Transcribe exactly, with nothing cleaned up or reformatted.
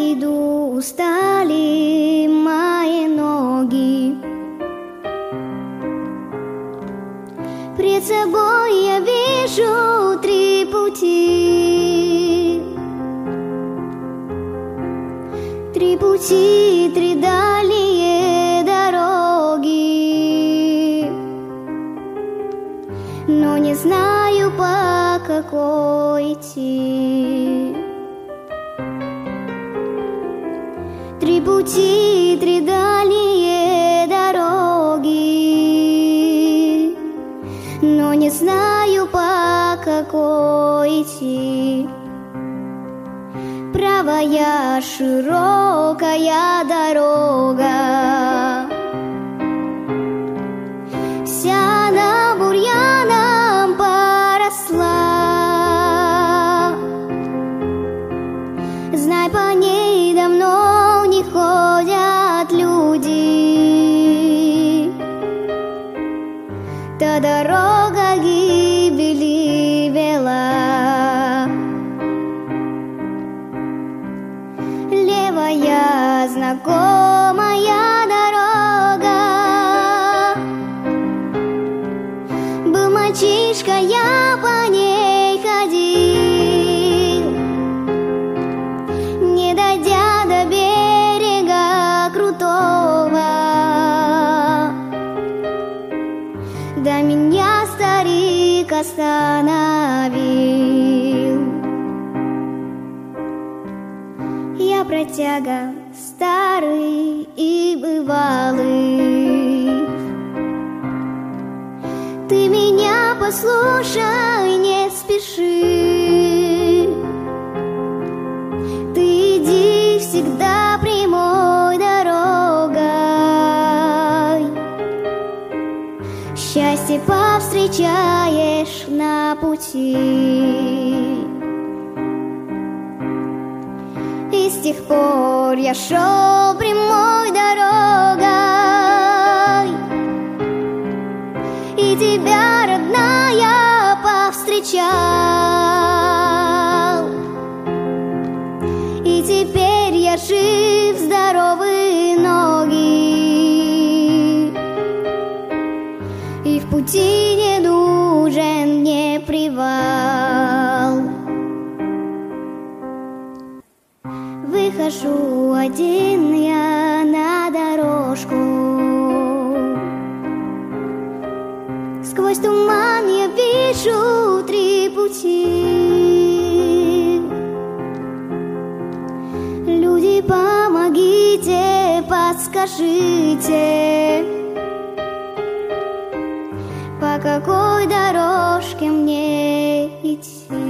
иду, устали мои ноги. Пред собой я вижу три пути. Три пути, три дальние дороги. Но не знаю, по какой идти. Три пути, три дальние дороги, но не знаю, по какой идти. Правая широкая дорога, вся она бурьяном поросла. Знай, по ней давно не ходят люди. Та дорога гибели вела. Левая знакомая дорога. Был мальчишка, я по ней ходил, не дойдя до берега крутого. Да меня старик остановил. Я протяга старый и бывалый. Ты меня послушай, не спеши. Ты иди всегда прямой дорогой. Счастье повстречаешь на пути. И с тех пор я шел прямой дорогой, и тебя, родная, повстречал. И теперь я жив, здоровы ноги, и в пути не нужен мне привал. Выхожу один я на дорожку. Сквозь туман я вижу три пути. Люди, помогите, подскажите, по какой дорожке мне идти.